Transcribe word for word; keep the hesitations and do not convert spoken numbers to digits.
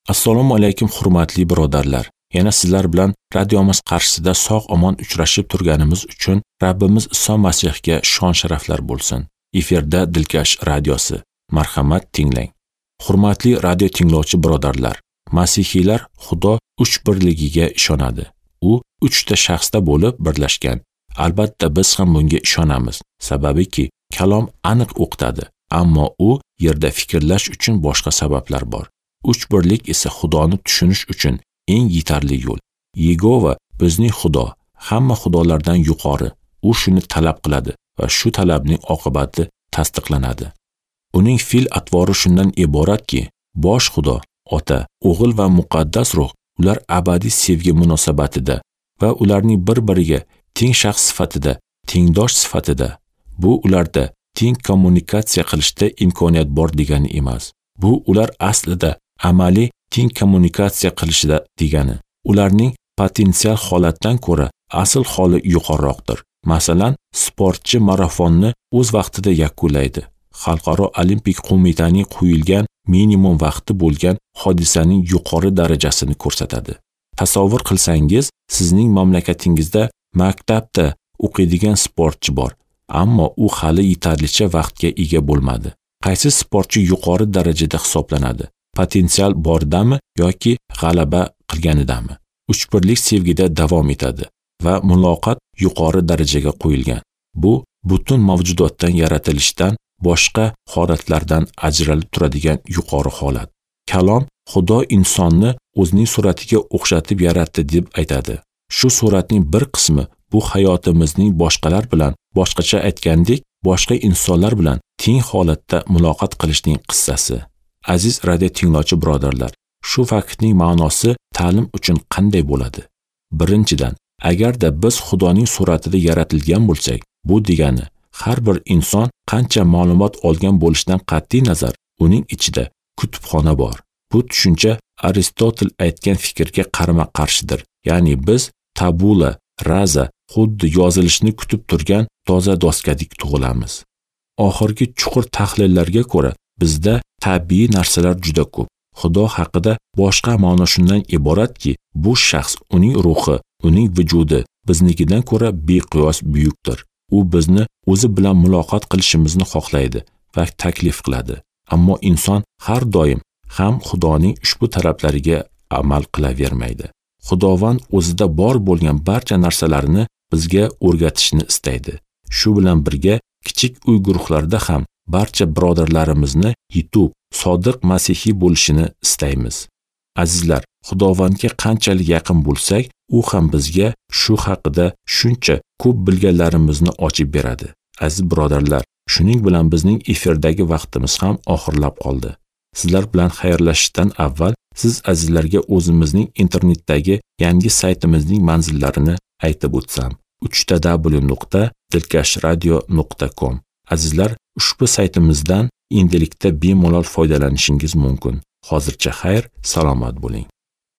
Assalomu alaykum hurmatli birodarlar. Yana sizlar bilan radiomiz qarshisida sog'-omon uchrashib turganimiz uchun Rabbimiz Iso Masihga shon-sharaflar bo'lsin. Efirda Dilkash radiosi. Marhamat tinglang. Hurmatli radio tinglovchi birodarlar, masihiylar Xudo uch birligiga ishonadi. U uchta shaxsda bo'lib birlashgan. Albatta biz ham bunga ishonamiz. Sababiki kalom aniq o'qitadi, ammo u yerda fikrlash uchun boshqa sabablar bor. Uch birlik esa Xudoni tushunish uchun eng yetarli yo'l. Yegova bizning Xudo, hamma xudolardan yuqori. U shuni talab qiladi va shu talabning oqibati tasdiqlanadi. Uning fe'l atvori shundan iboratki, bosh Xudo, Ota, O'g'il va muqaddas Ruh ular abadiy sevgi munosabatida va ularning bir-biriga teng shaxs sifatida, tengdosh sifatida. Bu ularda teng kommunikatsiya qilishda imkoniyat bor degani emas. Bu ular aslida amaliy teng kommunikatsiya qilishida degani. Ularning potensial holatdan ko'ra asl holi yuqoriroqdir. Masalan, sportchi marafonni o'z vaqtida yakunlaydi. Xalqaro Olimpik qo'mitaning qo'yilgan minimum vaqti bo'lgan hodisaning yuqori darajasini ko'rsatadi. Tasavvur qilsangiz, sizning mamlakatingizda maktabda o'qiydigan sportchi bor, ammo u hali yetarlicha vaqtga ega bo'lmadi. Qaysi sportchi yuqori darajada hisoblanadi? Potensial bordami yoki g'alaba qilganidami? Uchbirlik sevgida davom etadi va muloqot yuqori darajaga qo'yilgan. Bu butun mavjudotdan yaratilishdan boshqa holatlardan ajralib turadigan yuqori holat. Kalom Xudo insonni o'zining suratiga o'xshatib yaratdi deb aytadi. Shu suratning bir qismi bu hayotimizning boshqalar bilan, boshqacha aytgandek, boshqa insonlar bilan teng holatda muloqot qilishning qissasi. Aziz radio tinglovchi birodarlar, shu faktning ma'nosi ta'lim uchun qanday bo'ladi? Birinchidan, agarda biz Xudoning suratida yaratilgan bo'lsak, bu degani har bir inson qancha ma'lumot olgan bo'lishidan qat'iy nazar, uning ichida kutubxona bor. Bu tushuncha Aristotel aytgan fikrga qarama-qarshidir. Ya'ni biz tabula rasa xuddi yozilishni kutib turgan toza doskadik tug'ilamiz. Oxirgi chuqur tahlillarga ko'ra, bizda tabiiy narsalar juda ko'p. Xudo haqida boshqa ma'no shundan iboratki, bu shaxs, uning ruhi, uning vujudi biznikidan ko'ra beqiyos buyukdir. U bizni o'zi bilan muloqot qilishimizni xohlaydi va taklif qiladi. Ammo inson har doim ham Xudoning ushbu talablariga amal qilavermaydi. Xudovand o'zida bor bo'lgan barcha narsalarni bizga o'rgatishni istaydi. Shu bilan birga kichik uy guruhlarida ham barcha birodarlarimizni yetib, sodiq masihiy bo'lishini istaymiz. Azizlar, Xudovandga qanchalik yaqin bo'lsak, u ham bizga shu haqida shuncha ko'p bilganlarimizni ochib beradi. Aziz birodarlar, shuning bilan bizning efirdagi vaqtimiz ham oxirlab qoldi. Sizlar bilan xayrlashishdan avval siz azizlarga o'zimizning internetdagi yangi saytimizning manzillarini aytib o'tsam. uch w nuqta dilkashradio nuqta com. Azizlar, ushbu saytimizdan endilikda bemalol foydalanishingiz mumkin. Hozircha xayr, salomat bo'ling.